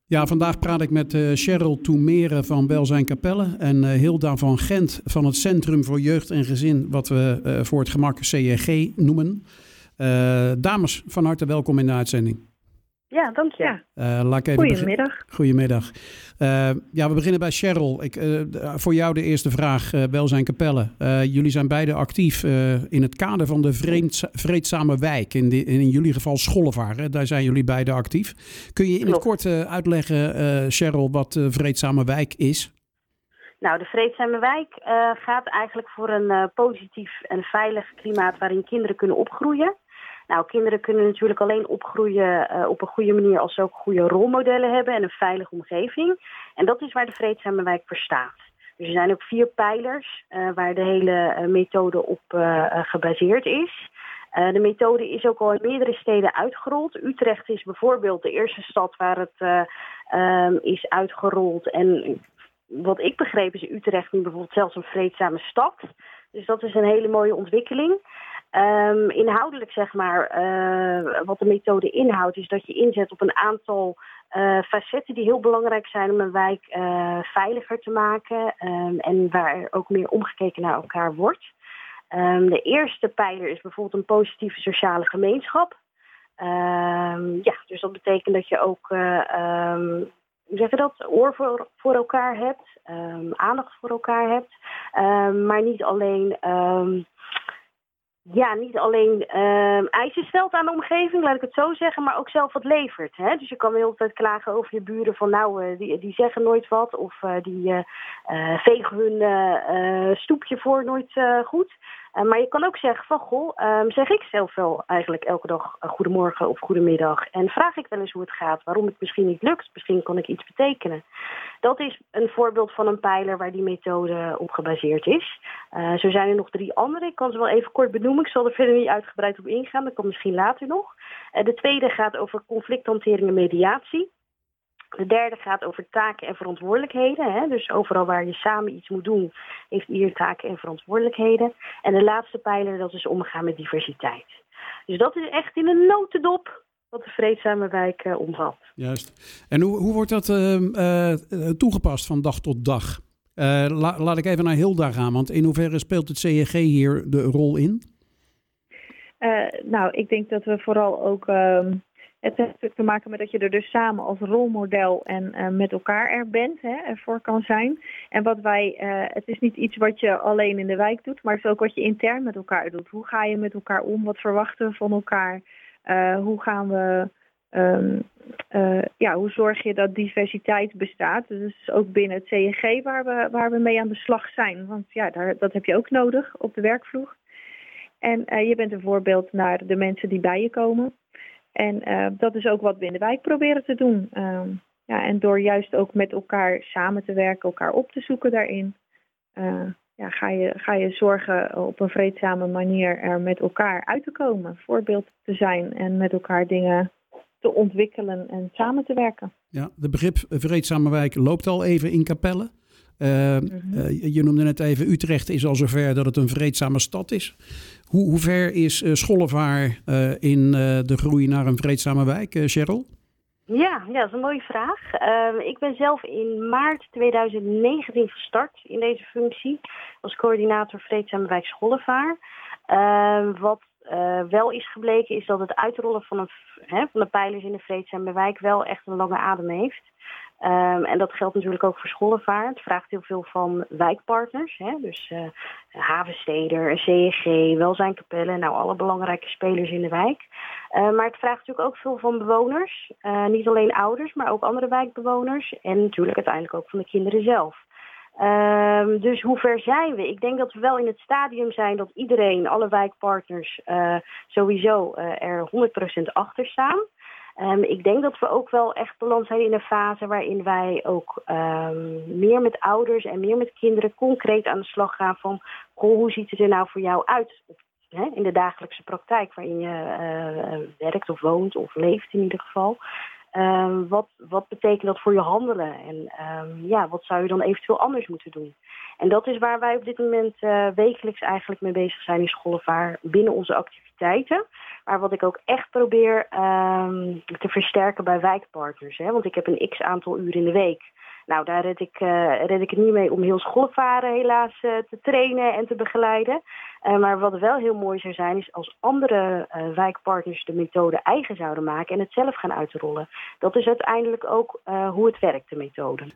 Ja, vandaag praat ik met Cheryl Toemere van Welzijn Capelle en Hilda van Gent van het Centrum voor Jeugd en Gezin, wat we voor het gemak CJG noemen. Dames, van harte welkom in de uitzending. Ja, dank je. Goedemiddag. Goedemiddag. We beginnen bij Cheryl. Voor jou de eerste vraag, Welzijn Capelle. Jullie zijn beide actief in het kader van de vreedzame wijk. In jullie geval Schollevaar. Hè? Daar zijn jullie beide actief. Kun je in het kort uitleggen, Cheryl, wat vreedzame wijk is? Nou, de vreedzame wijk gaat eigenlijk voor een positief en veilig klimaat waarin kinderen kunnen opgroeien. Nou, kinderen kunnen natuurlijk alleen opgroeien op een goede manier als ze ook goede rolmodellen hebben en een veilige omgeving. En dat is waar de vreedzame wijk voor staat. Dus er zijn ook 4 pijlers waar de hele methode op gebaseerd is. De methode is ook al in meerdere steden uitgerold. Utrecht is bijvoorbeeld de eerste stad waar het is uitgerold. En wat ik begreep is Utrecht nu bijvoorbeeld zelfs een vreedzame stad. Dus dat is een hele mooie ontwikkeling. Inhoudelijk zeg maar, wat de methode inhoudt, is dat je inzet op een aantal facetten die heel belangrijk zijn om een wijk veiliger te maken en waar er ook meer omgekeken naar elkaar wordt. De eerste pijler is bijvoorbeeld een positieve sociale gemeenschap. Dus dat betekent dat je ook hoe zeg je dat? Oor voor elkaar hebt, aandacht voor elkaar hebt, maar niet alleen eisen stelt aan de omgeving, laat ik het zo zeggen, maar ook zelf wat levert. Hè? Dus je kan de hele tijd klagen over je buren van die zeggen nooit wat of die vegen hun stoepje voor nooit goed. Maar je kan ook zeggen van, zeg ik zelf wel eigenlijk elke dag goedemorgen of goedemiddag. En vraag ik wel eens hoe het gaat, waarom het misschien niet lukt. Misschien kan ik iets betekenen. Dat is een voorbeeld van een pijler waar die methode op gebaseerd is. Zo zijn er nog 3 andere. Ik kan ze wel even kort benoemen. Ik zal er verder niet uitgebreid op ingaan. Dat kan misschien later nog. De tweede gaat over conflicthantering en mediatie. De derde gaat over taken en verantwoordelijkheden. Hè? Dus overal waar je samen iets moet doen, heeft ieder taken en verantwoordelijkheden. En de laatste pijler, dat is omgaan met diversiteit. Dus dat is echt in een notendop wat de vreedzame wijk omvat. Juist. En hoe wordt dat toegepast van dag tot dag? Laat ik even naar Hilda gaan, want in hoeverre speelt het CJG hier de rol in? Ik denk dat we vooral ook... Het heeft te maken met dat je er dus samen als rolmodel en met elkaar er bent, ervoor kan zijn. En wat het is niet iets wat je alleen in de wijk doet, maar het is ook wat je intern met elkaar doet. Hoe ga je met elkaar om? Wat verwachten we van elkaar? Hoe gaan we... hoe zorg je dat diversiteit bestaat? Dus ook binnen het CJG waar we mee aan de slag zijn. Want dat heb je ook nodig op de werkvloer. En je bent een voorbeeld naar de mensen die bij je komen. En dat is ook wat we in de wijk proberen te doen. En door juist ook met elkaar samen te werken, elkaar op te zoeken daarin, ga je zorgen op een vreedzame manier er met elkaar uit te komen, voorbeeld te zijn en met elkaar dingen te ontwikkelen en samen te werken. Ja, de begrip vreedzame wijk loopt al even in Capelle. Je noemde net even, Utrecht is al zover dat het een vreedzame stad is. Hoe ver is Schollevaar in de groei naar een vreedzame wijk, Cheryl? Ja, dat is een mooie vraag. Ik ben zelf in maart 2019 gestart in deze functie als coördinator vreedzame wijk Schollevaar. Wat wel is gebleken is dat het uitrollen van de pijlers in de vreedzame wijk wel echt een lange adem heeft. En dat geldt natuurlijk ook voor Schollevaar. Het vraagt heel veel van wijkpartners. Dus Havensteder, CJG, Welzijn Capelle. Nou, alle belangrijke spelers in de wijk. Maar het vraagt natuurlijk ook veel van bewoners. Niet alleen ouders, maar ook andere wijkbewoners. En natuurlijk uiteindelijk ook van de kinderen zelf. Dus hoe ver zijn we? Ik denk dat we wel in het stadium zijn dat iedereen, alle wijkpartners, sowieso er 100% achter staan. Ik denk dat we ook wel echt beland zijn in een fase waarin wij ook meer met ouders en meer met kinderen concreet aan de slag gaan van hoe ziet het er nou voor jou uit in de dagelijkse praktijk waarin je werkt of woont of leeft in ieder geval. Wat betekent dat voor je handelen? En wat zou je dan eventueel anders moeten doen? En dat is waar wij op dit moment wekelijks eigenlijk mee bezig zijn in Schollevaar binnen onze activiteiten. Maar wat ik ook echt probeer te versterken bij wijkpartners. Hè? Want ik heb een x-aantal uur in de week. Nou, daar red ik het niet mee om heel Schollevaar helaas te trainen en te begeleiden. Maar wat wel heel mooi zou zijn, is als andere wijkpartners de methode eigen zouden maken en het zelf gaan uitrollen. Dat is uiteindelijk ook hoe het werkt, de methode.